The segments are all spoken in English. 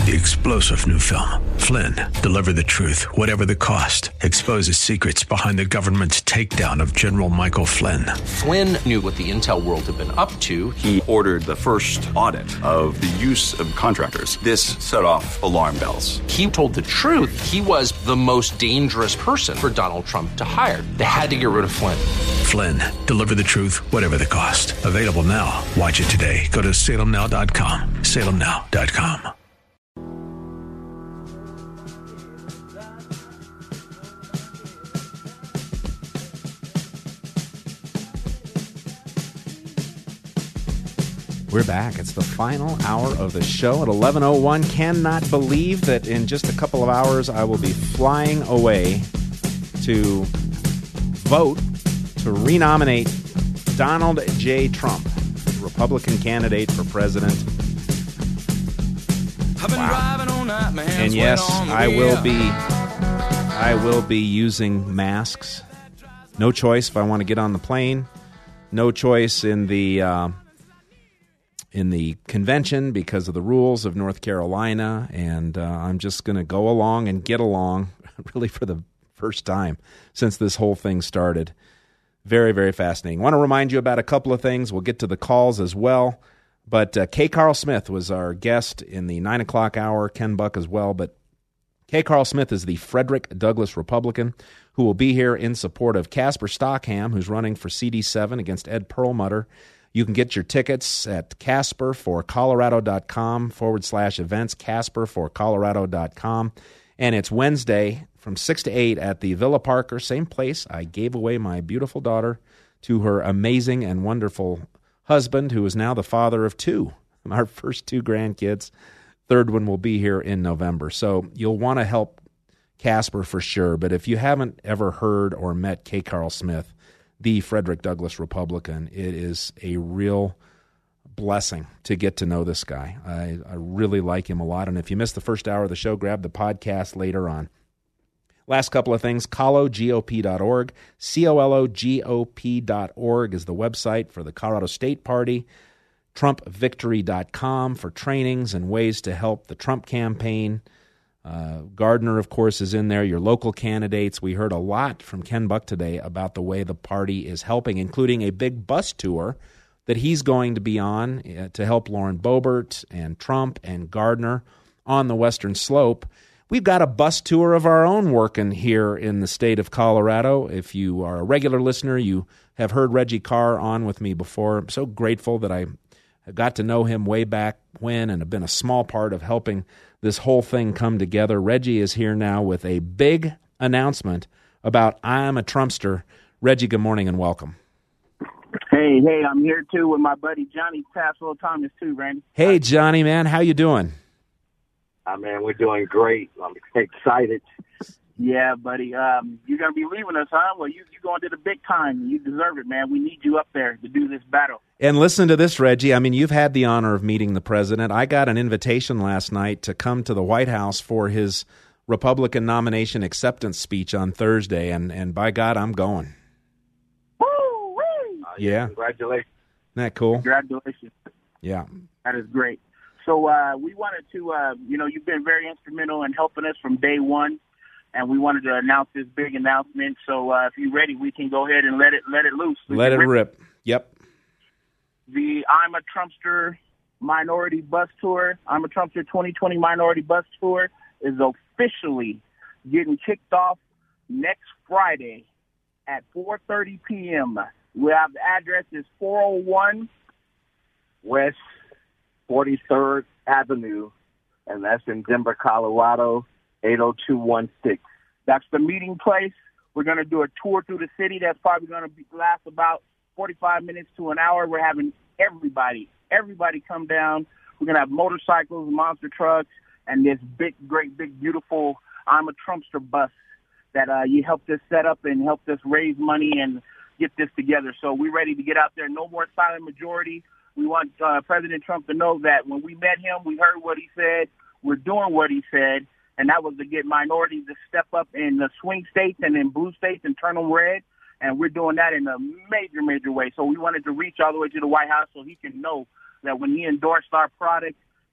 The explosive new film, Flynn, deliver the truth, whatever the cost, exposes secrets behind the government's takedown of General Michael Flynn. Flynn knew what the intel world had been up to. He ordered the first audit of the use of contractors. This set off alarm bells. He told the truth. He was the most dangerous person for Donald Trump to hire. They had to get rid of Flynn. Flynn, deliver the truth, whatever the cost. Available now. Watch it today. Go to salemnow.com. salemnow.com. We're back. It's the final hour of the show at 11:01. Cannot believe that in just a couple of hours I will be flying away to vote to renominate Donald J. Trump, Republican candidate for president. Wow. And yes, I will be using masks. No choice if I want to get on the plane. No choice in the convention because of the rules of North Carolina, and I'm just going to go along and get along really for the first time since this whole thing started. Very, very fascinating. I want to remind you about a couple of things. We'll get to the calls as well, but K. Carl Smith was our guest in the 9 o'clock hour, Ken Buck as well, but K. Carl Smith is the Frederick Douglass Republican who will be here in support of Casper Stockham, who's running for CD7 against Ed Perlmutter. You can get your tickets at CasperForColorado.com/events, CasperForColorado.com. And it's Wednesday from 6 to 8 at the Villa Parker, same place I gave away my beautiful daughter to her amazing and wonderful husband, who is now the father of two, our first two grandkids. Third one will be here in November. So you'll want to help Casper for sure. But if you haven't ever heard or met K. Carl Smith, the Frederick Douglass Republican, it is a real blessing to get to know this guy. I really like him a lot. And if you missed the first hour of the show, grab the podcast later on. Last couple of things, cologop.org. cologop.org is the website for the Colorado State Party. TrumpVictory.com for trainings and ways to help the Trump campaign. Gardner, of course, is in there, your local candidates. We heard a lot from Ken Buck today about the way the party is helping, including a big bus tour that he's going to be on to help Lauren Boebert and Trump and Gardner on the Western Slope. We've got a bus tour of our own working here in the state of Colorado. If you are a regular listener, you have heard Reggie Carr on with me before. I'm so grateful that I got to know him way back when and have been a small part of helping this whole thing come together. Reggie is here now with a big announcement about I'm a Trumpster. Reggie, good morning and welcome. Hey, I'm here too with my buddy Johnny Passwell Thomas too, Randy. Hey, Johnny, man, how you doing? Man, we're doing great. I'm excited. Yeah, buddy. You're going to be leaving us, huh? Well, you're going to the big time. You deserve it, man. We need you up there to do this battle. And listen to this, Reggie. I mean, you've had the honor of meeting the president. I got an invitation last night to come to the White House for his Republican nomination acceptance speech on Thursday, and by God, I'm going. Woo-wee! Yeah. Congratulations. Isn't that cool? Congratulations. Yeah. That is great. So we wanted to, you've been very instrumental in helping us from day one, and we wanted to announce this big announcement. So if you're ready, we can go ahead and let it loose. Let it rip. Yep. The I'm a Trumpster Minority Bus Tour, I'm a Trumpster 2020 Minority Bus Tour is officially getting kicked off next Friday at 4:30 p.m. We have the address is 401 West 43rd Avenue, and that's in Denver, Colorado, 80216. That's the meeting place. We're going to do a tour through the city that's probably going to last about 45 minutes to an hour. We're having everybody come down. We're going to have motorcycles, monster trucks, and this great, big, beautiful I'm a Trumpster bus that you helped us set up and helped us raise money and get this together. So we're ready to get out there. No more silent majority. We want President Trump to know that when we met him, we heard what he said. We're doing what he said, and that was to get minorities to step up in the swing states and in blue states and turn them red. And we're doing that in a major, major way. So we wanted to reach all the way to the White House so he can know that when he endorsed our product,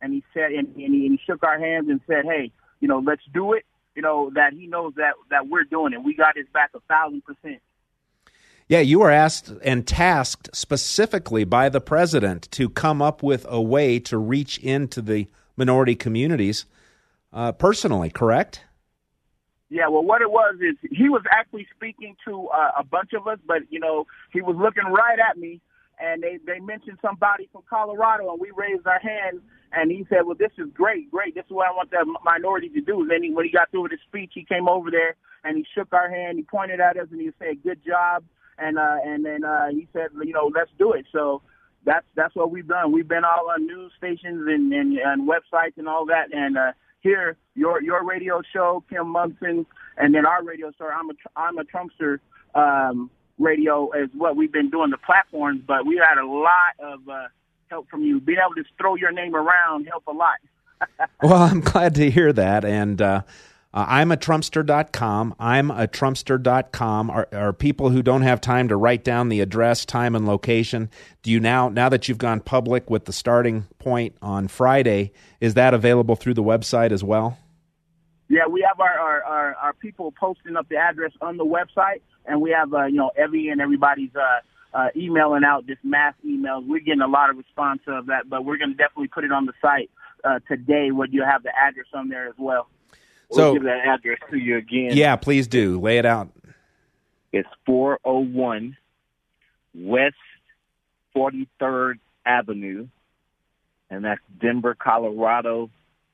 and he said, and he shook our hands and said, hey, let's do it. That he knows that we're doing it. We got his back 1,000%. Yeah, you were asked and tasked specifically by the president to come up with a way to reach into the minority communities personally, correct? Yeah, well, what it was is he was actually speaking to a bunch of us, but, he was looking right at me, and they mentioned somebody from Colorado, and we raised our hands, and he said, well, this is great. This is what I want the minority to do. Then when he got through with his speech, he came over there, and he shook our hand, he pointed at us, and he said, good job. And then he said, let's do it. So that's what we've done. We've been all on news stations and websites and all that. And here, your radio show, Kim Munson, and then our radio show, I'm a Trumpster radio is what we've been doing, the platforms. But we had a lot of help from you. Being able to throw your name around help a lot. Well, I'm glad to hear that. And I'm a Trumpster.com. I'm a Trumpster.com are people who don't have time to write down the address, time, and location. Do you now that you've gone public with the starting point on Friday, is that available through the website as well? Yeah, we have our people posting up the address on the website, and we have Evie and everybody's emailing out just mass emails. We're getting a lot of response of that, but we're going to definitely put it on the site today, where you have the address on there as well. We'll give that address to you again. Yeah, please do. Lay it out. It's 401 West 43rd Avenue, and that's Denver, Colorado,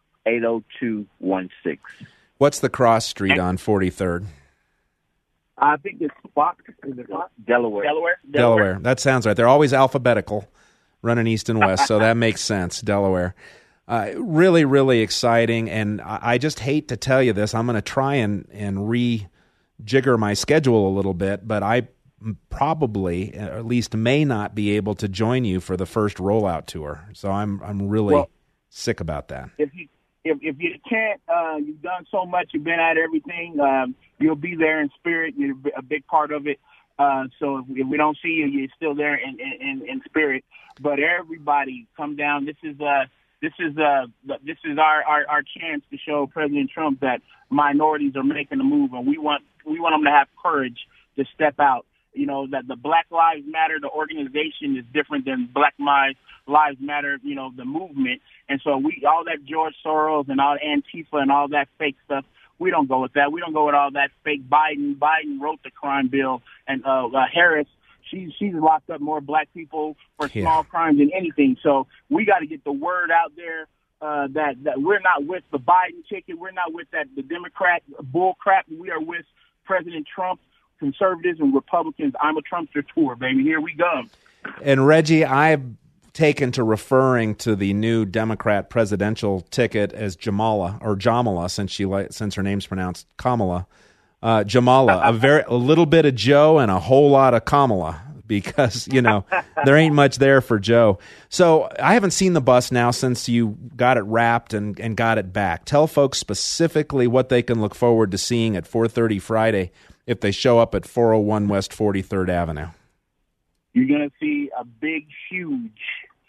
80216. What's the cross street on 43rd? I think it's Fox. Delaware. That sounds right. They're always alphabetical, running east and west, so that makes sense. Delaware. Really, really exciting, and I just hate to tell you this. I'm going to try and rejigger my schedule a little bit, but I probably, at least may not be able to join you for the first rollout tour. So I'm really sick about that. If you can't, you've done so much. You've been at everything. You'll be there in spirit. You're a big part of it. So if we don't see you, you're still there in spirit. But everybody, come down. This is our chance to show President Trump that minorities are making a move, and we want them to have courage to step out. That the Black Lives Matter, the organization, is different than Black Lives Matter, the movement. And so all that George Soros and all Antifa and all that fake stuff, we don't go with that. We don't go with all that fake Biden. Biden wrote the crime bill, and Harris, she's locked up more black people for small crimes than anything. So we got to get the word out there that we're not with the Biden ticket. We're not with the Democrat bull crap. We are with President Trump, conservatives and Republicans. I'm a Trumpster tour, baby. Here we go. And Reggie, I've taken to referring to the new Democrat presidential ticket as Jamala, since her name's pronounced Kamala. Jamala, a little bit of Joe and a whole lot of Kamala, because there ain't much there for Joe. So I haven't seen the bus now since you got it wrapped and got it back. Tell folks specifically what they can look forward to seeing at 4:30 Friday if they show up at 401 West 43rd Avenue. You're going to see a big, huge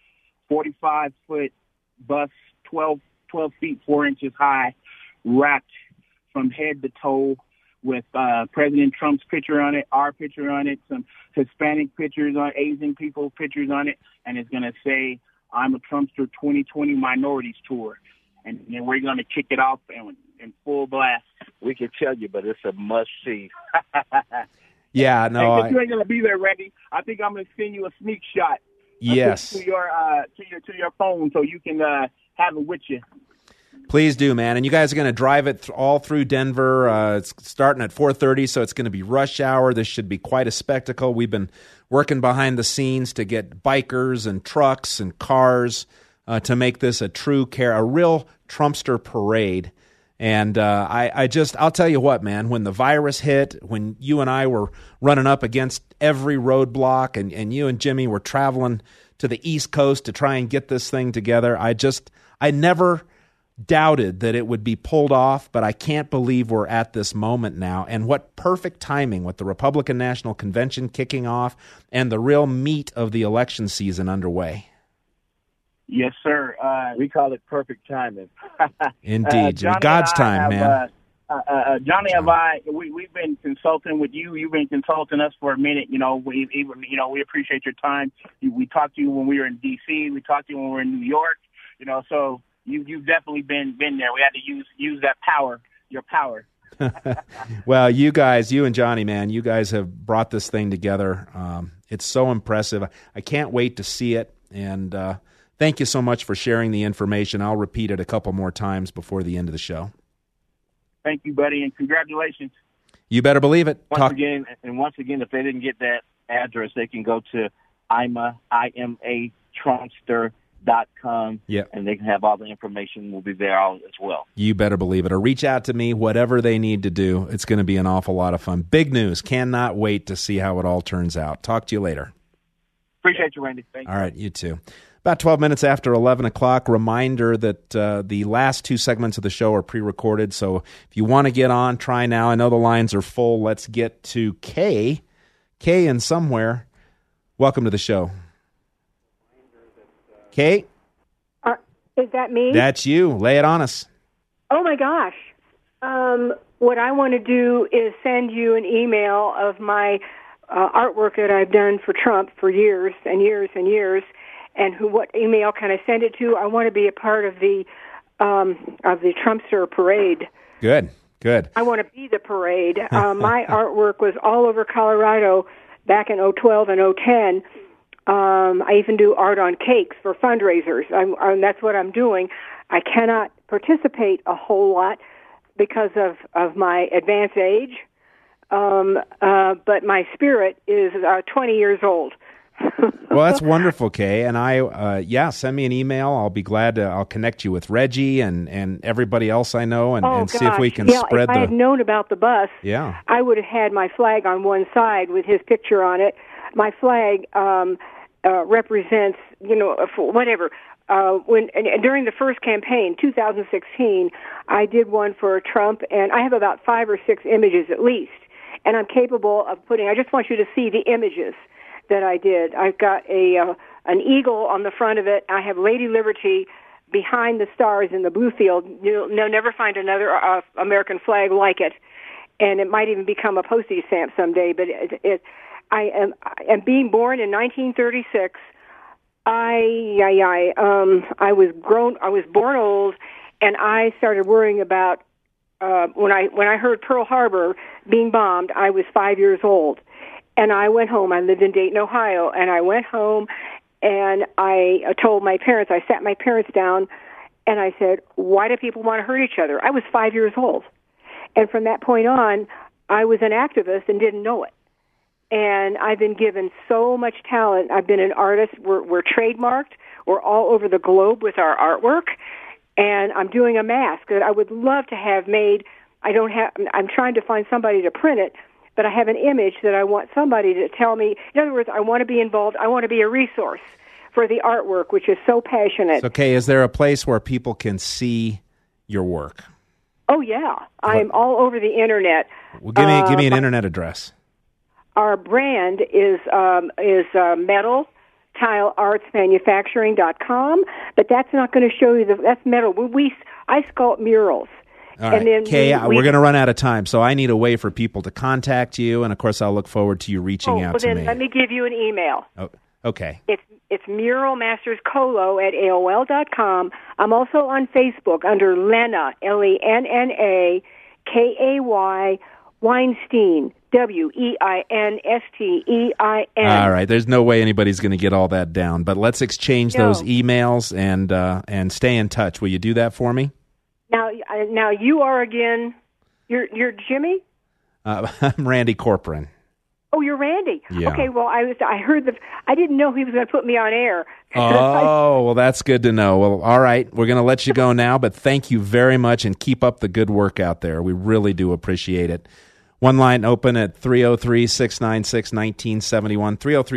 45-foot bus, 12 feet 4 inches high, wrapped from head to toe, with President Trump's picture on it, our picture on it, some Hispanic pictures on Asian people pictures on it, and it's going to say, I'm a Trumpster 2020 Minorities Tour. And then we're going to kick it off in full blast. We can tell you, but it's a must-see. Yeah, no. Hey, you ain't going to be there, Reggie. I think I'm going to send you a sneak shot. Yes. To your phone so you can have it with you. Please do, man. And you guys are going to drive it all through Denver. It's starting at 4:30, so it's going to be rush hour. This should be quite a spectacle. We've been working behind the scenes to get bikers and trucks and cars to make this a real Trumpster parade. And I'll tell you what, man, when the virus hit, when you and I were running up against every roadblock and you and Jimmy were traveling to the East Coast to try and get this thing together, I never doubted that it would be pulled off, but I can't believe we're at this moment now. And what perfect timing with the Republican National Convention kicking off and the real meat of the election season underway. Yes, sir. We call it perfect timing. Indeed. Johnny God's and I time, have, man. Johnny and we've been consulting with you. You've been consulting us for a minute. We appreciate your time. We talked to you when we were in D.C. We talked to you when we were in New York. So you've definitely been there. We had to use that power, your power. Well, you and Johnny, man, you guys have brought this thing together. It's so impressive. I can't wait to see it. And thank you so much for sharing the information. I'll repeat it a couple more times before the end of the show. Thank you, buddy, and congratulations. You better believe it. Once again, if they didn't get that address, they can go to ImaTrumpster.com, and they can have all the information. We'll be there as well. You better believe it. Or reach out to me, whatever they need to do. It's going to be an awful lot of fun. Big news. Cannot wait to see how it all turns out. Talk to you later. Appreciate you, Randy. Thank you. All right, you too. About 12 minutes after 11 o'clock, reminder that the last two segments of the show are pre-recorded, so if you want to get on, try now. I know the lines are full. Let's get to Kay. Kay in somewhere. Welcome to the show. Kay? Is that me? That's you. Lay it on us. Oh, my gosh. What I want to do is send you an email of my artwork that I've done for Trump for years and years and years. And what email can I send it to? I want to be a part of the Trumpster parade. Good. I want to be the parade. My artwork was all over Colorado back in 2012 and 2010. I even do art on cakes for fundraisers. That's what I'm doing. I cannot participate a whole lot because of my advanced age, but my spirit is 20 years old. Well, that's wonderful, Kay. And send me an email. I'll be glad to. I'll connect you with Reggie and everybody else I know, and see if we can spread if I had known about the bus, I would have had my flag on one side with his picture on it. My flag represents, whatever. During the first campaign, 2016, I did one for Trump, and I have about 5 or 6 images at least, and I'm capable of putting. I just want you to see the images that I did. I've got an eagle on the front of it. I have Lady Liberty behind the stars in the blue field. You'll never find another American flag like it, and it might even become a postage stamp someday. But I am being born in 1936. I was born old, and I started worrying about when I heard Pearl Harbor being bombed. I was 5 years old. And I went home. I lived in Dayton, Ohio. And I went home and I told my parents, I sat my parents down and I said, why do people want to hurt each other? I was 5 years old. And from that point on, I was an activist and didn't know it. And I've been given so much talent. I've been an artist. We're trademarked. We're all over the globe with our artwork. And I'm doing a mask that I would love to have made. I'm trying to find somebody to print it. But I have an image that I want somebody to tell me. In other words, I want to be involved. I want to be a resource for the artwork, which is so passionate. Okay, is there a place where people can see your work? Oh, yeah. I'm all over the Internet. Well, give me an Internet address. Our brand is Metal TileArtsManufacturing.com, but that's not going to show you that's metal. I sculpt murals. All right, Kay, we're going to run out of time, so I need a way for people to contact you, and of course I'll look forward to you reaching out to me. Let me give you an email. Oh, okay. It's muralmasterscolo@AOL.com. I'm also on Facebook under Lena, Lenna, Kay Weinstein, Weinstein. All right, there's no way anybody's going to get all that down, but let's exchange those emails and stay in touch. Will you do that for me? Now you are again. You're Jimmy. I'm Randy Corcoran. Oh, you're Randy. Yeah. Okay. Well, I heard I didn't know he was going to put me on air. Oh, well, that's good to know. Well, all right, we're going to let you go now, but thank you very much, and keep up the good work out there. We really do appreciate it. One line open at 303-696-1971.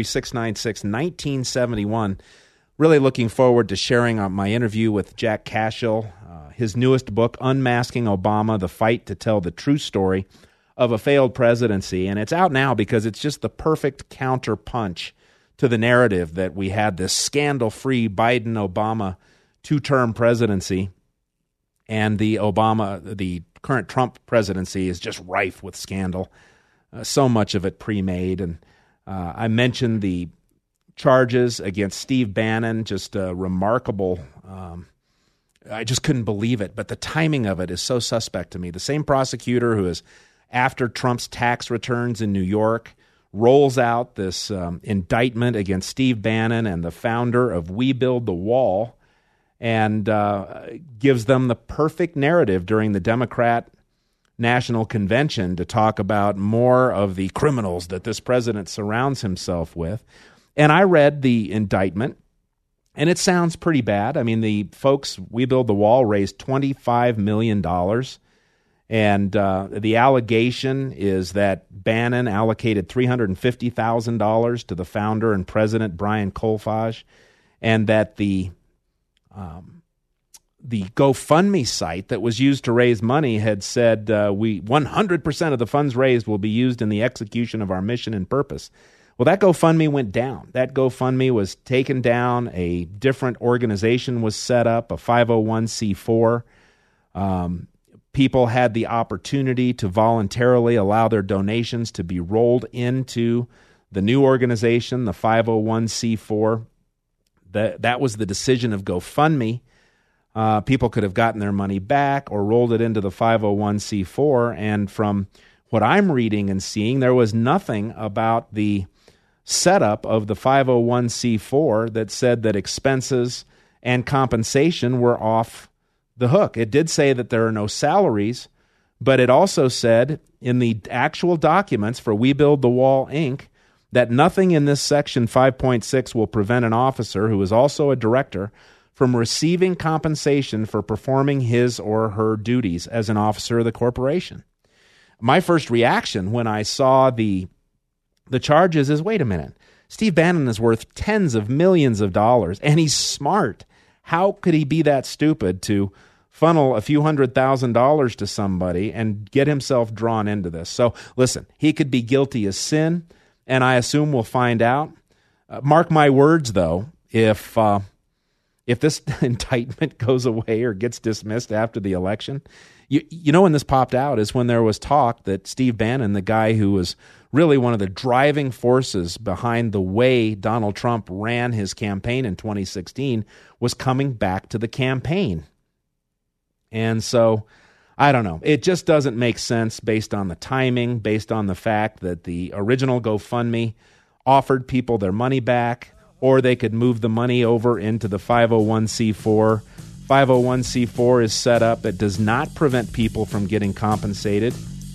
303-696-1971. Really looking forward to sharing my interview with Jack Cashill. His newest book, Unmasking Obama, The Fight to Tell the True Story of a Failed Presidency. And it's out now because it's just the perfect counterpunch to the narrative that we had this scandal-free Biden-Obama two-term presidency, and the current Trump presidency is just rife with scandal. So much of it pre-made. And I mentioned the charges against Steve Bannon, just remarkable. I just couldn't believe it. But the timing of it is so suspect to me. The same prosecutor who is after Trump's tax returns in New York rolls out this indictment against Steve Bannon and the founder of We Build the Wall, and gives them the perfect narrative during the Democrat National Convention to talk about more of the criminals that this president surrounds himself with. And I read the indictment, and it sounds pretty bad. I mean, the folks, We Build the Wall, raised $25 million. And the allegation is that Bannon allocated $350,000 to the founder and president, Brian Kolfage, and that the GoFundMe site that was used to raise money had said, 100% of the funds raised will be used in the execution of our mission and purpose. Well, that GoFundMe went down. That GoFundMe was taken down. A different organization was set up, a 501c4. People had the opportunity to voluntarily allow their donations to be rolled into the new organization, the 501c4. That was the decision of GoFundMe. People could have gotten their money back or rolled it into the 501c4. And from what I'm reading and seeing, there was nothing about the setup of the 501c4 that said that expenses and compensation were off the hook. It did say that there are no salaries, but it also said in the actual documents for We Build the Wall, Inc., that nothing in this section 5.6 will prevent an officer who is also a director from receiving compensation for performing his or her duties as an officer of the corporation. My first reaction when I saw the charges is, wait a minute, Steve Bannon is worth tens of millions of dollars, and he's smart. How could he be that stupid to funnel a few $100,000 to somebody and get himself drawn into this? So listen, he could be guilty as sin, and I assume we'll find out. Mark my words, though, if this indictment goes away or gets dismissed after the election, you know when this popped out is when there was talk that Steve Bannon, the guy who was really one of the driving forces behind the way Donald Trump ran his campaign in 2016, was coming back to the campaign. And so, I don't know. It just doesn't make sense based on the timing, based on the fact that the original GoFundMe offered people their money back, or they could move the money over into the 501c4. 501c4 is set up. It does not prevent people from getting compensated.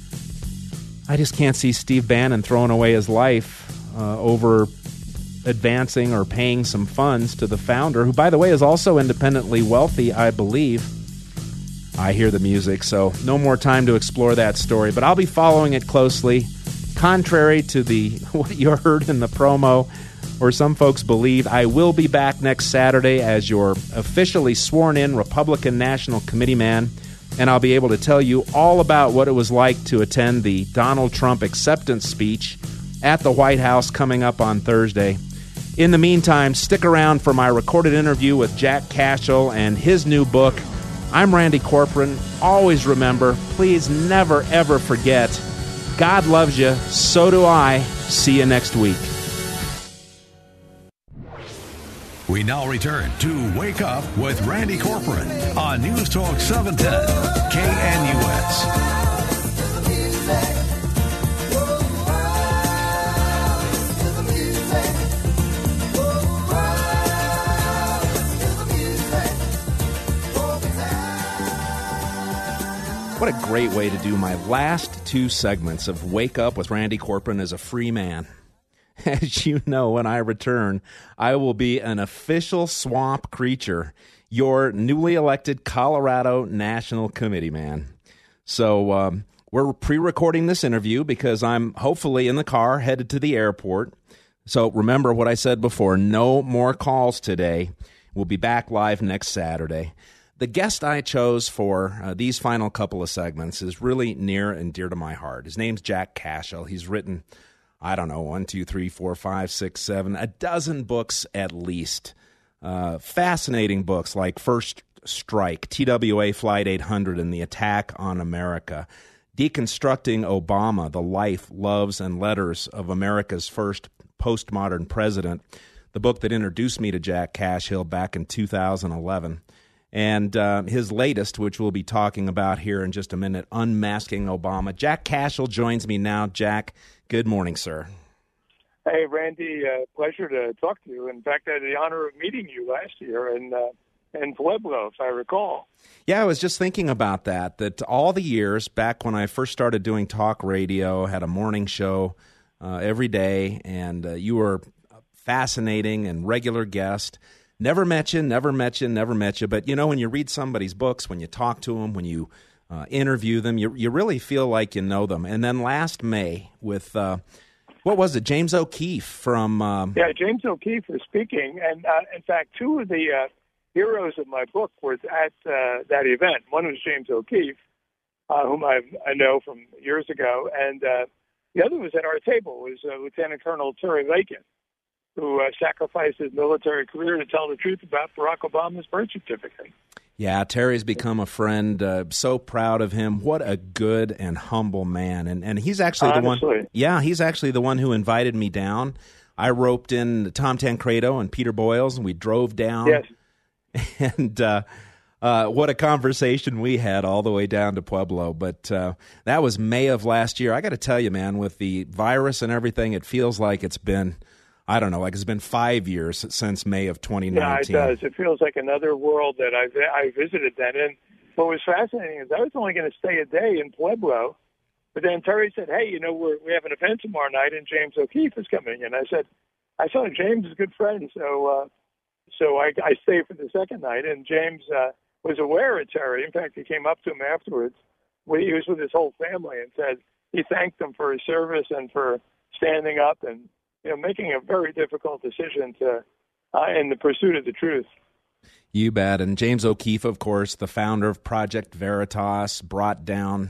I just can't see Steve Bannon throwing away his life over advancing or paying some funds to the founder, who, by the way, is also independently wealthy, I believe. I hear the music, so no more time to explore that story, but I'll be following it closely. Contrary to what you heard in the promo, or some folks believe, I will be back next Saturday as your officially sworn-in Republican National Committee man, and I'll be able to tell you all about what it was like to attend the Donald Trump acceptance speech at the White House coming up on Thursday. In the meantime, stick around for my recorded interview with Jack Cashel and his new book. I'm Randy Corcoran. Always remember, please never, ever forget, God loves you, so do I. See you next week. We now return to Wake Up with Randy Corcoran on News Talk 710 KNUS. What a great way to do my last two segments of Wake Up with Randy Corcoran as a free man. As you know, when I return, I will be an official swamp creature, your newly elected Colorado National Committee man. So we're pre-recording this interview because I'm hopefully in the car headed to the airport. So remember what I said before, no more calls today. We'll be back live next Saturday. The guest I chose for these final couple of segments is really near and dear to my heart. His name's Jack Cashel. He's written I don't know, 1, 2, 3, 4, 5, 6, 7, a dozen books at least. Fascinating books like First Strike, TWA Flight 800, and The Attack on America. Deconstructing Obama, The Life, Loves, and Letters of America's First Postmodern President, the book that introduced me to Jack Cashill back in 2011. And his latest, which we'll be talking about here in just a minute, Unmasking Obama. Jack Cashill joins me now. Jack, good morning, sir. Hey, Randy, pleasure to talk to you. In fact, I had the honor of meeting you last year in Pueblo, if I recall. Yeah, I was just thinking about that all the years back when I first started doing talk radio, had a morning show every day, and you were a fascinating and regular guest. Never met you. But, when you read somebody's books, when you talk to them, when you interview them, you really feel like you know them. And then last May with, what was it, James O'Keefe from... Yeah, James O'Keefe was speaking. And, in fact, two of the heroes of my book were at that event. One was James O'Keefe, whom I know from years ago. And the other was at our table, was Lieutenant Colonel Terry Lakin, who sacrificed his military career to tell the truth about Barack Obama's birth certificate. Yeah, Terry's become a friend. So proud of him. What a good and humble man. And he's actually Honestly. the one. Yeah, he's actually the one who invited me down. I roped in Tom Tancredo and Peter Boyles, and we drove down. Yes. And what a conversation we had all the way down to Pueblo. But that was May of last year. I got to tell you, man, with the virus and everything, it feels like it's been, I don't know, like it's been 5 years since May of 2019. Yeah, it does. It feels like another world that I visited then. And what was fascinating is I was only going to stay a day in Pueblo, but then Terry said, hey, we have an event tomorrow night, and James O'Keefe is coming. And I said, James is a good friend, so I stayed for the second night, and James was aware of Terry. In fact, he came up to him afterwards. He was with his whole family and said he thanked him for his service and for standing up and making a very difficult decision in the pursuit of the truth. You bet. And James O'Keefe, of course, the founder of Project Veritas, brought down,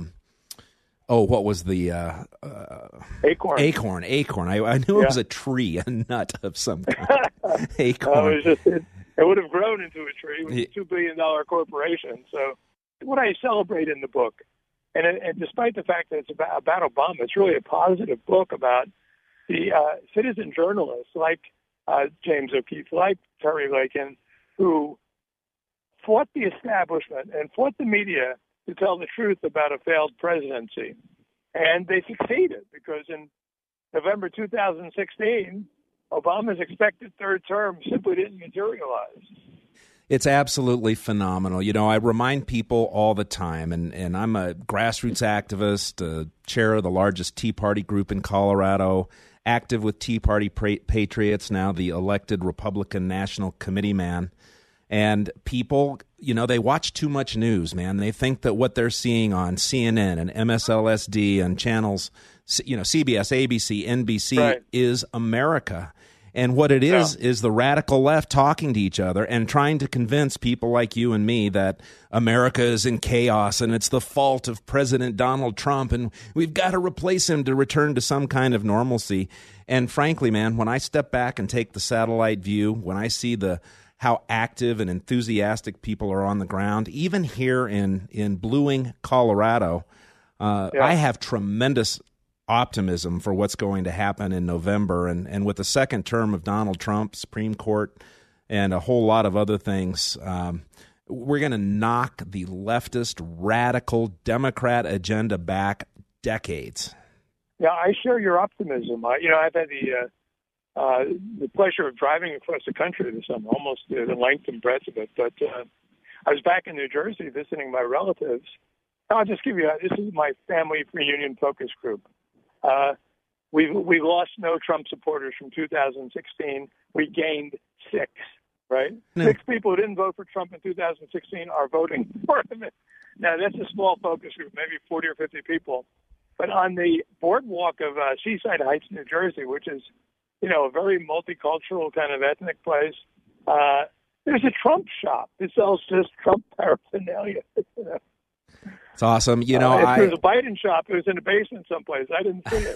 what was the... Acorn. Acorn. I knew it was a tree, a nut of some kind. Acorn. It would have grown into a tree. It was a $2 billion corporation. So what I celebrate in the book, and despite the fact that it's about Obama, it's really a positive book about the citizen journalists like James O'Keefe, like Terry Lakin, who fought the establishment and fought the media to tell the truth about a failed presidency. And they succeeded because in November 2016, Obama's expected third term simply didn't materialize. It's absolutely phenomenal. I remind people all the time, and I'm a grassroots activist, chair of the largest Tea Party group in Colorado, active with Tea Party Patriots, now the elected Republican National Committee man. And people, they watch too much news, man. They think that what they're seeing on CNN and MSLSD and channels, CBS, ABC, NBC right. is America. And what it is the radical left talking to each other and trying to convince people like you and me that America is in chaos and it's the fault of President Donald Trump and we've got to replace him to return to some kind of normalcy. And frankly, man, when I step back and take the satellite view, when I see how active and enthusiastic people are on the ground, even here in Blue Wing, Colorado, I have tremendous optimism for what's going to happen in November. And with the second term of Donald Trump, Supreme Court, and a whole lot of other things, we're going to knock the leftist, radical Democrat agenda back decades. Yeah, I share your optimism. I've had the pleasure of driving across the country this summer, almost the length and breadth of it. But I was back in New Jersey visiting my relatives. I'll just give you, this is my family reunion focus group. We lost no Trump supporters from 2016. We gained 6, right? No. 6 people who didn't vote for Trump in 2016 are voting for him. Now, that's a small focus group, maybe 40 or 50 people. But on the boardwalk of Seaside Heights, New Jersey, which is, a very multicultural kind of ethnic place, there's a Trump shop that sells just Trump paraphernalia. It's awesome. If there was a Biden shop, it was in a basement someplace. I didn't see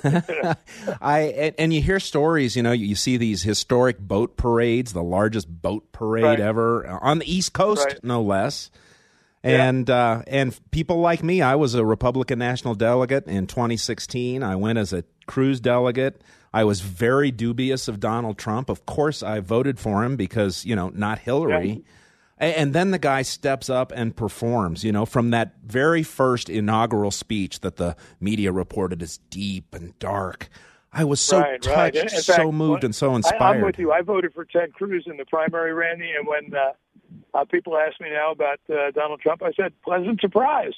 it. And you hear stories, you see these historic boat parades, the largest boat parade ever on the East Coast, no less. And people like me, I was a Republican national delegate in 2016. I went as a Cruz delegate. I was very dubious of Donald Trump. Of course, I voted for him because, not Hillary. Yeah. And then the guy steps up and performs, from that very first inaugural speech that the media reported as deep and dark. I was so touched, so moved, and so inspired. I'm with you. I voted for Ted Cruz in the primary, Randy, and when people ask me now about Donald Trump, I said, pleasant surprise.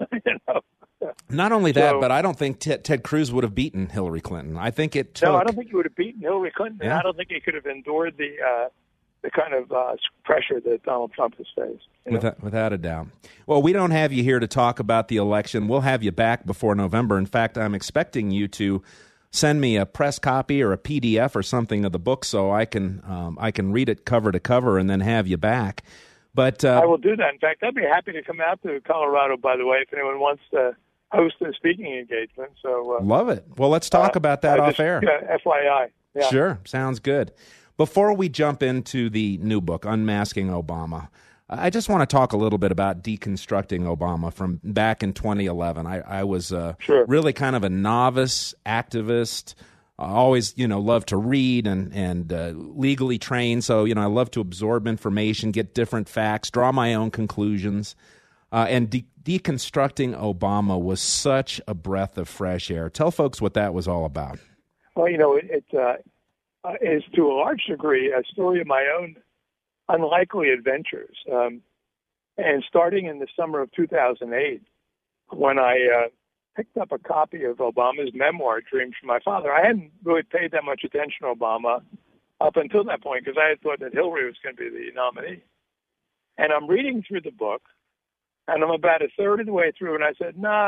Not only that, but I don't think Ted Cruz would have beaten Hillary Clinton. I think it took... No, I don't think he would have beaten Hillary Clinton, and I don't think he could have endured the kind of pressure that Donald Trump has faced. Without a doubt. Well, we don't have you here to talk about the election. We'll have you back before November. In fact, I'm expecting you to send me a press copy or a PDF or something of the book so I can read it cover to cover and then have you back. But I will do that. In fact, I'd be happy to come out to Colorado, by the way, if anyone wants to host a speaking engagement. So love it. Well, let's talk about that off air. FYI. Yeah. Sure. Sounds good. Before we jump into the new book, Unmasking Obama, I just want to talk a little bit about deconstructing Obama from back in 2011. I was really kind of a novice activist. I always, love to read and legally trained. So, I love to absorb information, get different facts, draw my own conclusions. And deconstructing Obama was such a breath of fresh air. Tell folks what that was all about. Well, it is to a large degree a story of my own unlikely adventures. And starting in the summer of 2008, when I picked up a copy of Obama's memoir, Dreams from My Father, I hadn't really paid that much attention to Obama up until that point because I had thought that Hillary was going to be the nominee. And I'm reading through the book, and I'm about a third of the way through, and I said, no.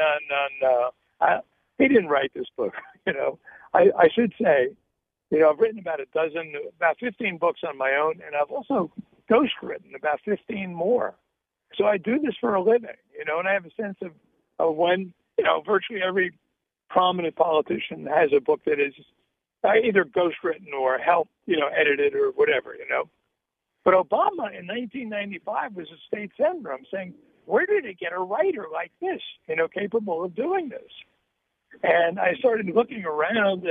He didn't write this book. I should say, I've written about 15 books on my own, and I've also ghostwritten about 15 more. So I do this for a living, and I have a sense of when, virtually every prominent politician has a book that is either ghostwritten or helped, edited or whatever, But Obama in 1995 was a state senator. I'm saying, where did he get a writer like this, capable of doing this? And I started looking around,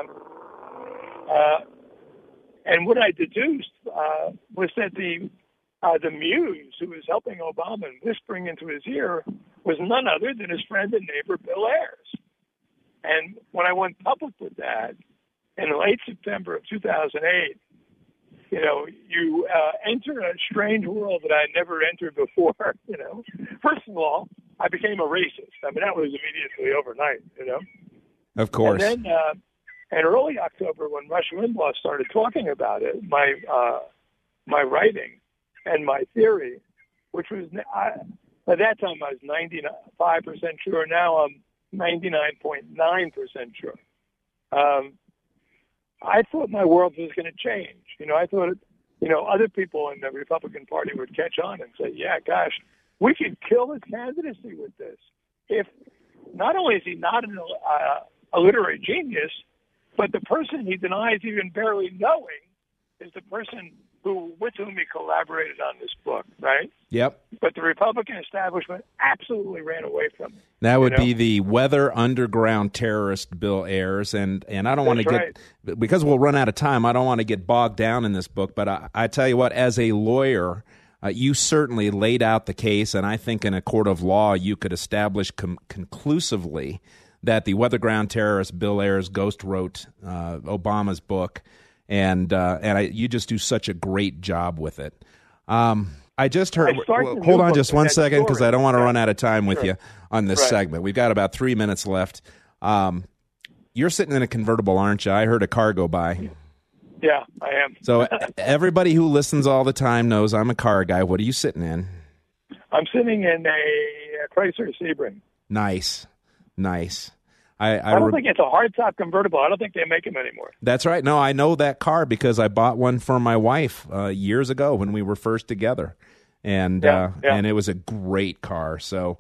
and what I deduced was that the muse who was helping Obama and whispering into his ear was none other than his friend and neighbor, Bill Ayers. And when I went public with that in late September of 2008, you enter a strange world that I had never entered before, First of all, I became a racist. I mean, that was immediately overnight, Of course. And then in early October, when Rush Limbaugh started talking about it, my writing and my theory, which was, at that time I was 95% sure. Now I'm 99.9% sure. I thought my world was going to change. I thought, other people in the Republican Party would catch on and say, yeah, gosh, we could kill his candidacy with this. If not only is he not a literary genius, but the person he denies even barely knowing is the person with whom he collaborated on this book, right? Yep. But the Republican establishment absolutely ran away from him. That would be the weather underground terrorist Bill Ayers, and I don't want to get, because we'll run out of time, I don't want to get bogged down in this book, but I tell you what, as a lawyer, you certainly laid out the case, and I think in a court of law you could establish conclusively that the weatherground terrorist Bill Ayers ghost wrote Obama's book, and you just do such a great job with it. I just heard. Hold on just one second, because I don't want to run out of time with you on this segment. We've got about 3 minutes left. You're sitting in a convertible, aren't you? I heard a car go by. Yeah, I am. So everybody who listens all the time knows I'm a car guy. What are you sitting in? I'm sitting in a Chrysler Sebring. Nice. I don't think it's a hardtop convertible. I don't think they make them anymore. That's right. No, I know that car because I bought one for my wife years ago when we were first together, and it was a great car. So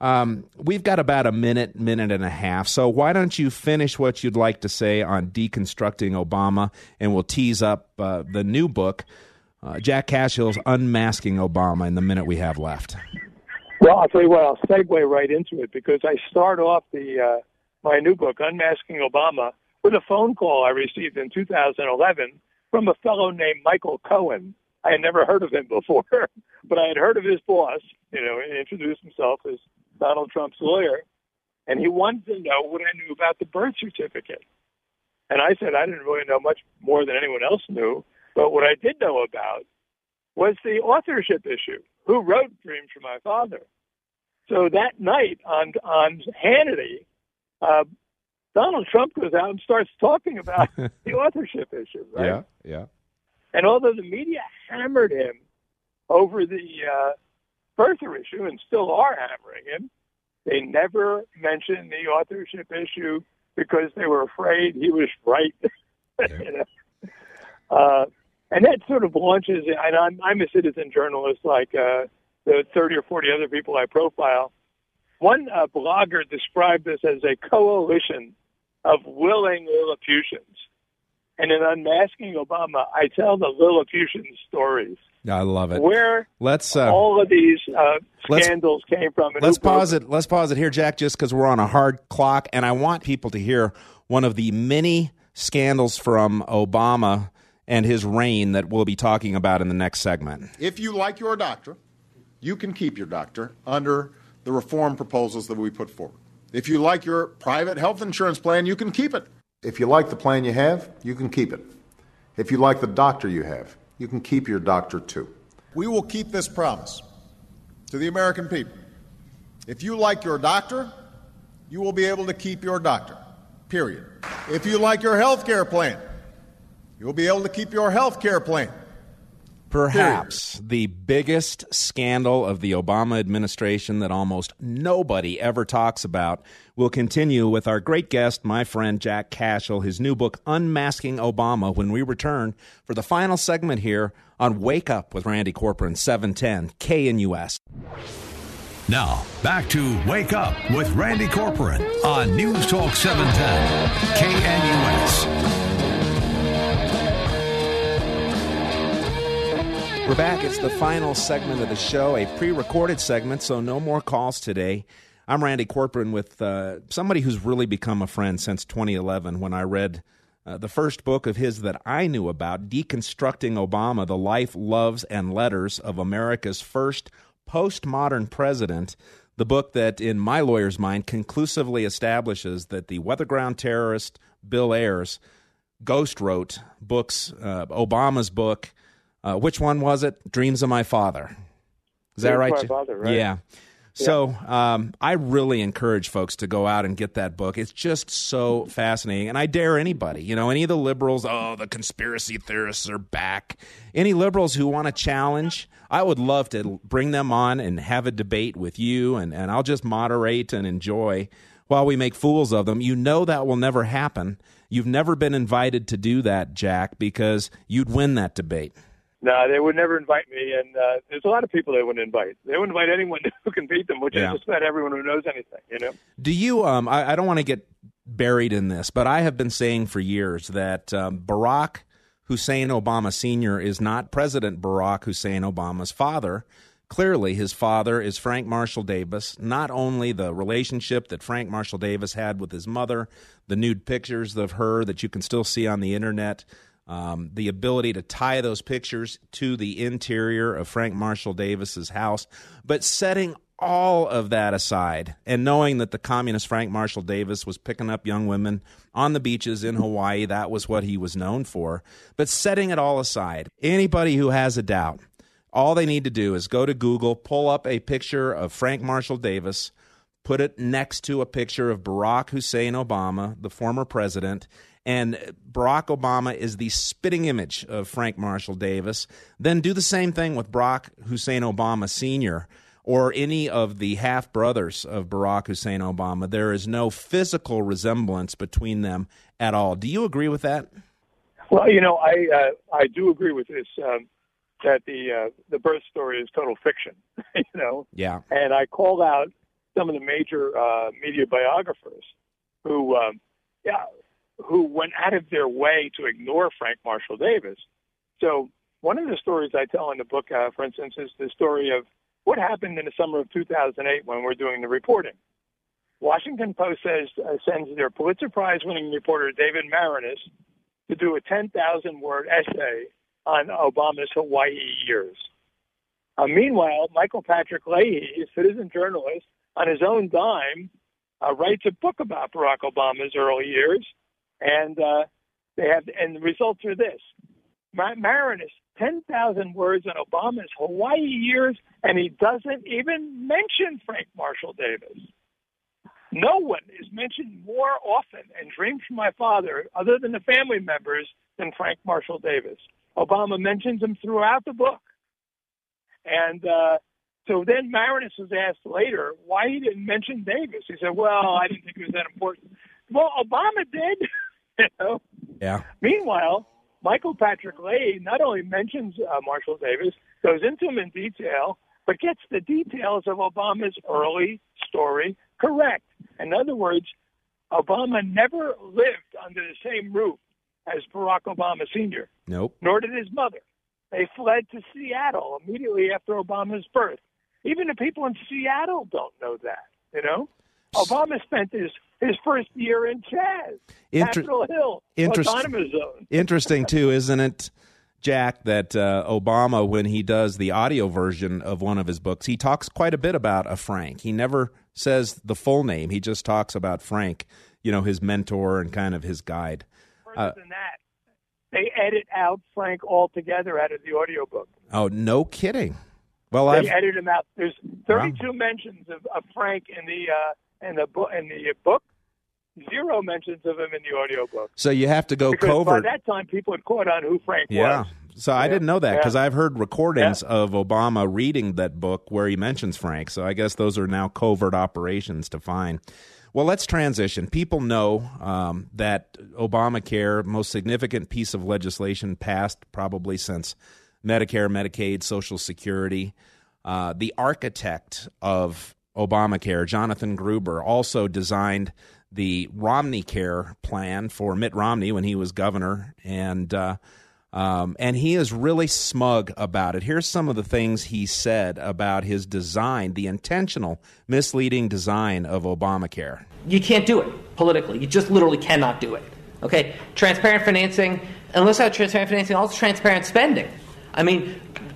We've got about a minute and a half, so why don't you finish what you'd like to say on deconstructing Obama, and we'll tease up the new book, Jack Cashill's Unmasking Obama, in the minute we have left. Well, I'll tell you what, I'll segue right into it, because I start off my new book, Unmasking Obama, with a phone call I received in 2011 from a fellow named Michael Cohen. I had never heard of him before, but I had heard of his boss, he introduced himself as Donald Trump's lawyer, and he wanted to know what I knew about the birth certificate. And I said I didn't really know much more than anyone else knew, but what I did know about was the authorship issue. Who wrote Dreams from My Father? So that night on Hannity, Donald Trump goes out and starts talking about the authorship issue, right? Yeah. And although the media hammered him over the birther issue, and still are hammering him, they never mentioned the authorship issue because they were afraid he was right. And that sort of launches, and I'm a citizen journalist like the 30 or 40 other people I profile. One blogger described this as a coalition of willing Lilliputians. And in Unmasking Obama, I tell the Lilliputian stories. I love it. Where all of these scandals came from. Let's pause it here, Jack, just because we're on a hard clock, and I want people to hear one of the many scandals from Obama and his reign that we'll be talking about in the next segment. If you like your doctor, you can keep your doctor under the reform proposals that we put forward. If you like your private health insurance plan, you can keep it. If you like the plan you have, you can keep it. If you like the doctor you have, you can keep your doctor too. We will keep this promise to the American people. If you like your doctor, you will be able to keep your doctor, period. If you like your health care plan, you'll be able to keep your health care plan. Perhaps the biggest scandal of the Obama administration that almost nobody ever talks about will continue with our great guest, my friend Jack Cashill, his new book, Unmasking Obama, when we return for the final segment here on Wake Up with Randy Corcoran, 710 KNUS. Now, back to Wake Up with Randy Corcoran on News Talk 710 KNUS. We're back. It's the final segment of the show, a pre-recorded segment, so no more calls today. I'm Randy Corcoran with somebody who's really become a friend since 2011 when I read the first book of his that I knew about, Deconstructing Obama, The Life, Loves, and Letters of America's First Postmodern President, the book that, in my lawyer's mind, conclusively establishes that the weatherground terrorist Bill Ayers ghost wrote books, Obama's book. Which one was it? Dreams of My Father. Is that right? My Father, right? Yeah. So I really encourage folks to go out and get that book. It's just so fascinating. And I dare anybody, any of the liberals, the conspiracy theorists are back. Any liberals who want to challenge, I would love to bring them on and have a debate with you, and I'll just moderate and enjoy while we make fools of them. You know that will never happen. You've never been invited to do that, Jack, because you'd win that debate. No, they would never invite me, and there's a lot of people they wouldn't invite. They wouldn't invite anyone who can beat them, which is just about everyone who knows anything, Do you, I don't want to get buried in this, but I have been saying for years that Barack Hussein Obama Sr. is not President Barack Hussein Obama's father. Clearly, his father is Frank Marshall Davis. Not only the relationship that Frank Marshall Davis had with his mother, the nude pictures of her that you can still see on the internet, the ability to tie those pictures to the interior of Frank Marshall Davis's house, but setting all of that aside and knowing that the communist Frank Marshall Davis was picking up young women on the beaches in Hawaii, that was what he was known for. But setting it all aside, anybody who has a doubt, all they need to do is go to Google, pull up a picture of Frank Marshall Davis, put it next to a picture of Barack Hussein Obama, the former president, and Barack Obama is the spitting image of Frank Marshall Davis. Then do the same thing with Barack Hussein Obama Sr. or any of the half-brothers of Barack Hussein Obama. There is no physical resemblance between them at all. Do you agree with that? Well, I do agree with this, that the birth story is total fiction, Yeah. And I called out some of the major media biographers who went out of their way to ignore Frank Marshall Davis. So one of the stories I tell in the book, for instance, is the story of what happened in the summer of 2008 when we're doing the reporting. Washington Post sends their Pulitzer Prize-winning reporter David Maraniss to do a 10,000-word essay on Obama's Hawaii years. Meanwhile, Michael Patrick Leahy, a citizen journalist, on his own dime, writes a book about Barack Obama's early years, and the results are this: Maraniss, 10,000 words on Obama's Hawaii years, and he doesn't even mention Frank Marshall Davis. No one is mentioned more often in Dreams from My Father, other than the family members, than Frank Marshall Davis. Obama mentions him throughout the book. And so then Maraniss was asked later why he didn't mention Davis. He said, well, I didn't think it was that important. Well, Obama did. You know? Yeah. Meanwhile, Michael Patrick Leahy not only mentions Marshall Davis, goes into him in detail, but gets the details of Obama's early story correct. In other words, Obama never lived under the same roof as Barack Obama Sr. Nope. Nor did his mother. They fled to Seattle immediately after Obama's birth. Even the people in Seattle don't know that, you know? Obama spent his first year in Chaz, Capitol Hill, autonomous zone. Interesting, too, isn't it, Jack, that Obama, when he does the audio version of one of his books, he talks quite a bit about a Frank. He never says the full name. He just talks about Frank, you know, his mentor and kind of his guide. Further than that, they edit out Frank altogether out of the audiobook. Oh, no kidding. Well, they edit him out. There's 32 mentions of Frank in the book. 0 mentions of him in the audiobook. So you have to go because covert. By that time, people had caught on who Frank was. Yeah. So I didn't know that because I've heard recordings of Obama reading that book where he mentions Frank. So I guess those are now covert operations to find. Well, let's transition. People know that Obamacare, most significant piece of legislation passed probably since Medicare, Medicaid, Social Security. The architect of Obamacare, Jonathan Gruber, also designed the Romney Care plan for Mitt Romney when he was governor, and he is really smug about it. Here's some of the things he said about his design, the intentional misleading design of Obamacare. You can't do it politically. You just literally cannot do it. Okay? Transparent financing, unless I have transparent financing, also transparent spending. I mean,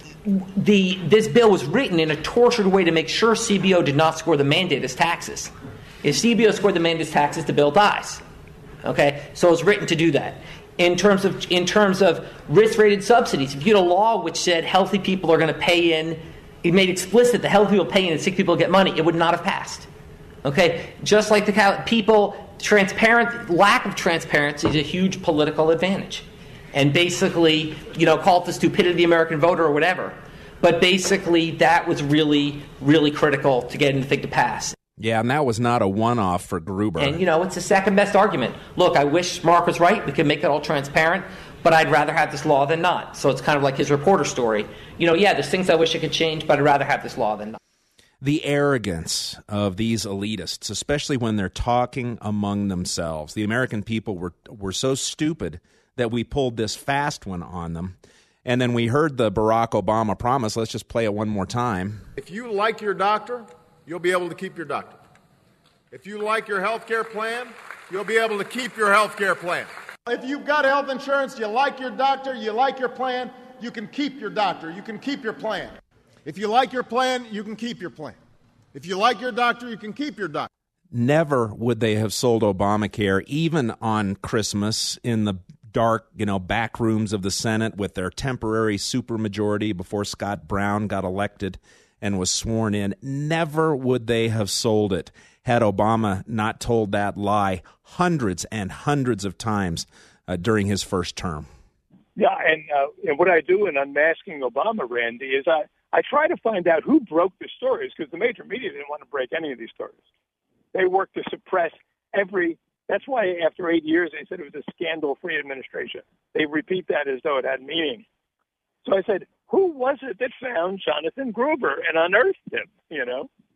this bill was written in a tortured way to make sure CBO did not score the mandate as taxes. If CBO scored the mandate as taxes, the bill dies. Okay? So it's written to do that. In terms of risk-rated subsidies, if you had a law which said healthy people are going to pay in, it made explicit that healthy people pay in and sick people get money, it would not have passed. Okay? Just like lack of transparency is a huge political advantage. And basically, call it the stupidity of the American voter or whatever. But basically, that was really, really critical to get anything to pass. Yeah, and that was not a one-off for Gruber. And, it's the second best argument. Look, I wish Mark was right. We could make it all transparent, but I'd rather have this law than not. So it's kind of like his reporter story. There's things I wish I could change, but I'd rather have this law than not. The arrogance of these elitists, especially when they're talking among themselves. The American people were so stupid that we pulled this fast one on them. And then we heard the Barack Obama promise. Let's just play it one more time. If you like your doctor, you'll be able to keep your doctor. If you like your health care plan, you'll be able to keep your health care plan. If you've got health insurance, you like your doctor, you like your plan, you can keep your doctor, you can keep your plan. If you like your plan, you can keep your plan. If you like your doctor, you can keep your doctor. Never would they have sold Obamacare, even on Christmas, in the dark, back rooms of the Senate with their temporary supermajority before Scott Brown got elected and was sworn in. Never would they have sold it had Obama not told that lie hundreds and hundreds of times during his first term. Yeah, and what I do in Unmasking Obama, Randy, is I try to find out who broke the stories, because the major media didn't want to break any of these stories. They worked to suppress every. That's why after 8 years they said it was a scandal-free administration. They repeat that as though it had meaning. So I said, who was it that found Jonathan Gruber and unearthed him,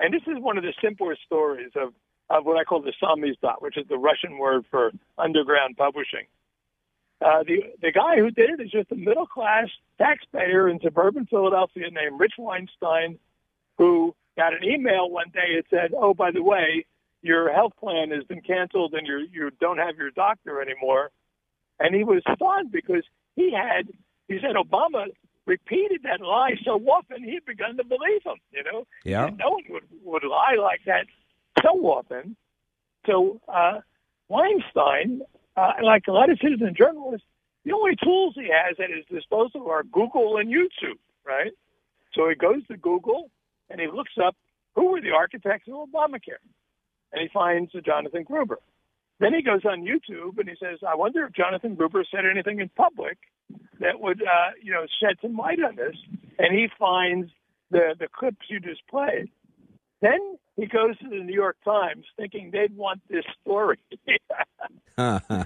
And this is one of the simpler stories of what I call the samizdat, which is the Russian word for underground publishing. The guy who did it is just a middle-class taxpayer in suburban Philadelphia named Rich Weinstein, who got an email one day that said, oh, by the way, your health plan has been canceled and you don't have your doctor anymore. And he was stunned because he said Obama repeated that lie so often he had begun to believe him, you know. Yeah. And no one would lie like that so often. So Weinstein, like a lot of citizen journalists, the only tools he has at his disposal are Google and YouTube, right? So he goes to Google and he looks up who were the architects of Obamacare, and he finds Jonathan Gruber. Then he goes on YouTube and he says, I wonder if Jonathan Gruber said anything in public that would, shed some light on this. And he finds the clips you just played. Then he goes to the New York Times thinking they'd want this story. He's a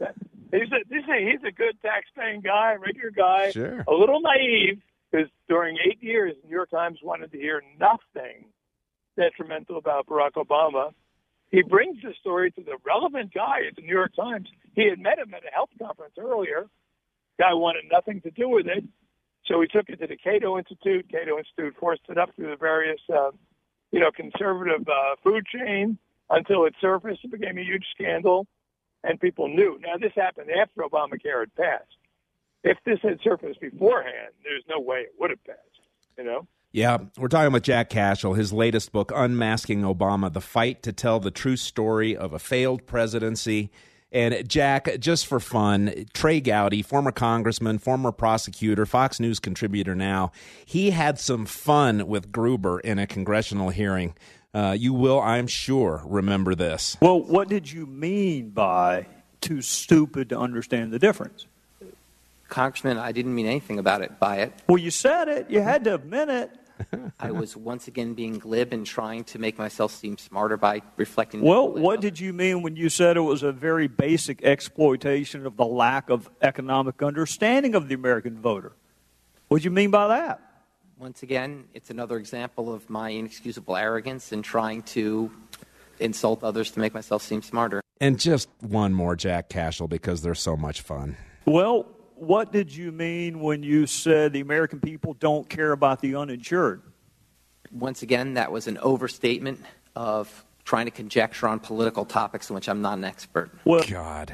good tax-paying guy, regular guy, sure. A little naive, because during 8 years, the New York Times wanted to hear nothing detrimental about Barack Obama. He brings the story to the relevant guy at the New York Times. He had met him at a health conference earlier. Guy wanted nothing to do with it. So he took it to the Cato Institute. Cato Institute forced it up through the various, conservative food chain until it surfaced. It became a huge scandal, and people knew. Now, this happened after Obamacare had passed. If this had surfaced beforehand, there's no way it would have passed, you know? Yeah, we're talking with Jack Cashel, his latest book, Unmasking Obama, The Fight to Tell the True Story of a Failed Presidency. And Jack, just for fun, Trey Gowdy, former congressman, former prosecutor, Fox News contributor now, he had some fun with Gruber in a congressional hearing. You will, I'm sure, remember this. Well, what did you mean by too stupid to understand the difference? Congressman, I didn't mean anything by it. Well, you said it. You had to admit it. I was once again being glib and trying to make myself seem smarter by reflecting. Well, what did you mean when you said it was a very basic exploitation of the lack of economic understanding of the American voter? What did you mean by that? Once again, it's another example of my inexcusable arrogance in trying to insult others to make myself seem smarter. And just one more, Jack Cashel, because they're so much fun. Well, what did you mean when you said the American people don't care about the uninsured? Once again, that was an overstatement of trying to conjecture on political topics in which I'm not an expert. Well, God,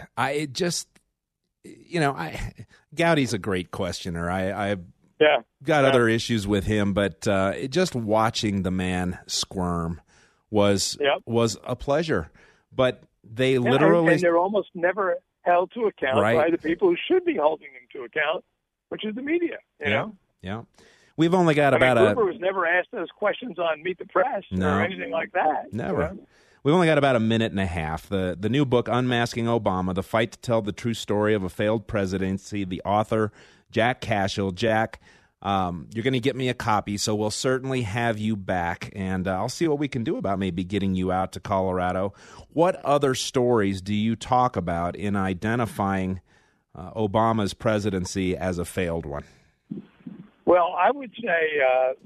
Gowdy's a great questioner. I got other issues with him, but just watching the man squirm was a pleasure. But they literally... And they're almost never held to account by the people who should be holding them to account, which is the media, you know? Yeah. We've only got Gruber was never asked those questions on Meet the Press or anything like that. Never. You know? We've only got about a minute and a half. The new book, Unmasking Obama, The Fight to Tell the True Story of a Failed Presidency, the author, Jack Cashel. Jack, you're going to get me a copy, so we'll certainly have you back, and I'll see what we can do about maybe getting you out to Colorado. What other stories do you talk about in identifying Obama's presidency as a failed one? Well, I would say,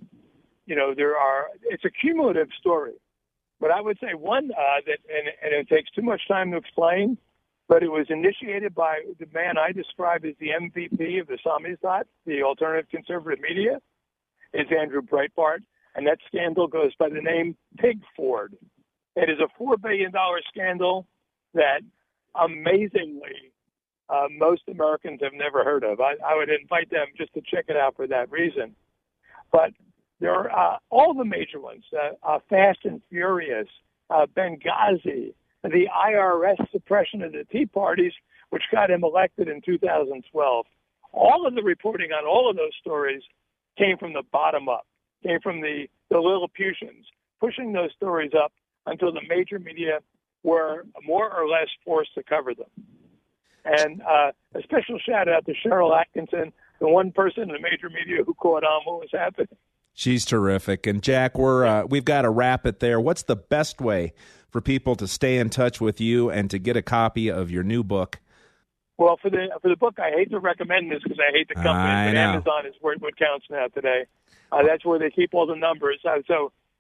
it's a cumulative story. But I would say one that it takes too much time to explain, but it was initiated by the man I describe as the MVP of the Samizdat, the alternative conservative media, is Andrew Breitbart. And that scandal goes by the name Pig Ford. It is a $4 billion scandal that amazingly most Americans have never heard of. I would invite them just to check it out for that reason. But there are all the major ones, Fast and Furious, Benghazi, the IRS suppression of the Tea Parties, which got him elected in 2012. All of the reporting on all of those stories came from the bottom up, came from the Lilliputians, pushing those stories up until the major media were more or less forced to cover them. And a special shout-out to Cheryl Atkinson, the one person in the major media who caught on what was happening. She's terrific. And, Jack, we've got to wrap it there. What's the best way for people to stay in touch with you and to get a copy of your new book? Well, for the book, I hate to recommend this because I hate the company, but Amazon is where it counts now today. That's where they keep all the numbers. So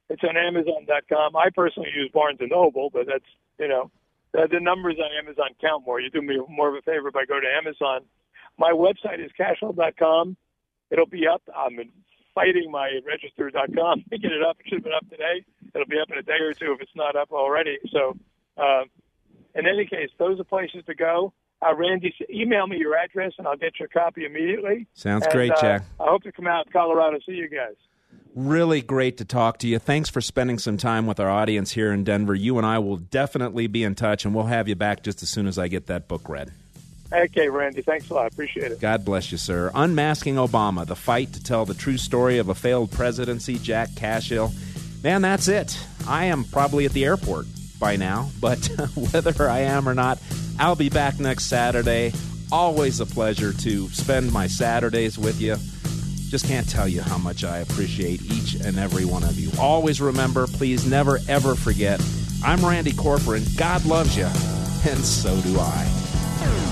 It's on Amazon.com. I personally use Barnes & Noble, but that's, the numbers on Amazon count more. You do me more of a favor by going to Amazon. My website is Cashel.com. It'll be up. I'm fighting my register.com to get it up. It should have been up today. It'll be up in a day or two if it's not up already. So, in any case, those are places to go. Randy, email me your address, and I'll get you a copy immediately. Sounds great, Jack. I hope to come out to Colorado and see you guys. Really great to talk to you. Thanks for spending some time with our audience here in Denver. You and I will definitely be in touch, and we'll have you back just as soon as I get that book read. Okay, Randy. Thanks a lot. Appreciate it. God bless you, sir. Unmasking Obama, the fight to tell the true story of a failed presidency, Jack Cashill. Man, that's it. I am probably at the airport by now, but whether I am or not, I'll be back next Saturday. Always a pleasure to spend my Saturdays with you. Just can't tell you how much I appreciate each and every one of you. Always remember, please never, ever forget, I'm Randy Corcoran. God loves you, and so do I.